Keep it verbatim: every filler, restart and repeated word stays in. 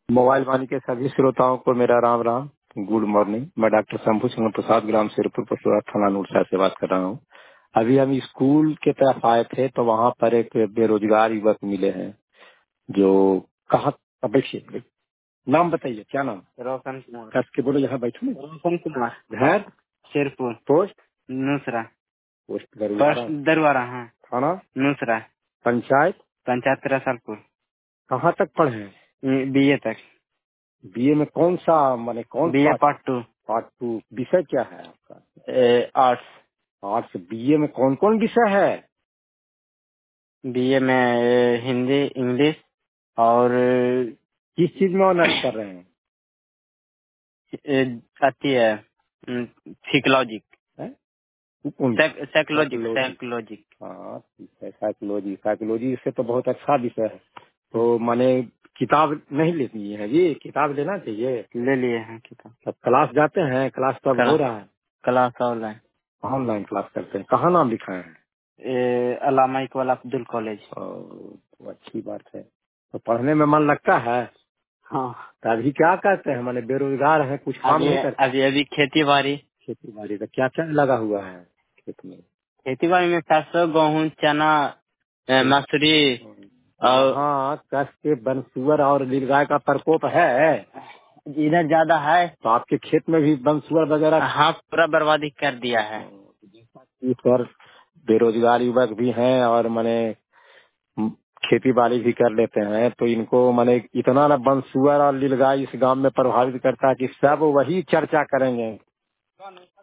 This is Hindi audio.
मोबाइल वाणी के सभी श्रोताओं को मेरा राम राम। Good morning. मैं डॉक्टर शंभू सिंह प्रसाद, ग्राम सिरपुर पशुरा, थाना नूरशहर से बात कर रहा हूँ। अभी हम स्कूल के तरफ आए थे तो वहाँ पर एक बेरोजगार युवक मिले हैं जो कहाँ। अब बैठिए, नाम बताइए, क्या नाम? रोशन कुमार। कस के बोलो, यहाँ बैठो ना। रोशन कुमार। घर? Sherpur. Post? Nusra. Post Darwara. First Darbara. हाँ। थाना? नूसरा। पंचायत? पंचायत रसलपुर। कहाँ तक पढ़े हैं? बीए तक। बीए में कौन सा, माने कौन बीए सा? Part two. Part two. विषय क्या है आपका? आर्ट्स। आर्ट्स। बीए में कौन कौन विषय है? बीए में ए, हिंदी, इंग्लिश और किस चीज में ऑनर्स कर रहे हैं? ए, आती है साइकोलॉजिक। हैं? वो कौन? साइकोलॉजिक। साइकोलॉजी। साइकोलॉजिक। हाँ ठीक है, साइकोलॉजी। साइकोलॉजी से तो बहुत अच्छा विषय है। तो माने किताब नहीं लेती है जी? किताब लेना चाहिए। ले लिए हैं किताब। तब क्लास जाते हैं? क्लास तो अब हो क्लास रहा है। Class online. ऑनलाइन क्लास करते हैं। कहाँ नाम लिखाए हैं? ए, अलामा इकबाल अब्दुल कॉलेज। ओ, तो अच्छी बात है। तो पढ़ने में मन लगता है? हाँ। तो अभी क्या करते हैं, माने बेरोजगार हैं, कुछ काम अभी नहीं करते? अभी अभी खेती बाड़ी। खेती बाड़ी का क्या क्या लगा हुआ है खेत में? खेती बाड़ी में सरसों, गेहूँ, चना, अ, मसूरी और हाँ, कस के बनसुअर और नीलगाय का प्रकोप है। इधर ज्यादा है। तो आपके खेत में भी बनसुअर वगैरह? हाँ, पूरा बर्बादी कर दिया है। इस पर बेरोजगार युवक भी हैं और माने खेती बाड़ी भी कर लेते हैं, तो इनको माने इतना ना बनसुअर और नीलगाय इस गांव में प्रभावित करता है कि सब वही चर्चा करेंगे।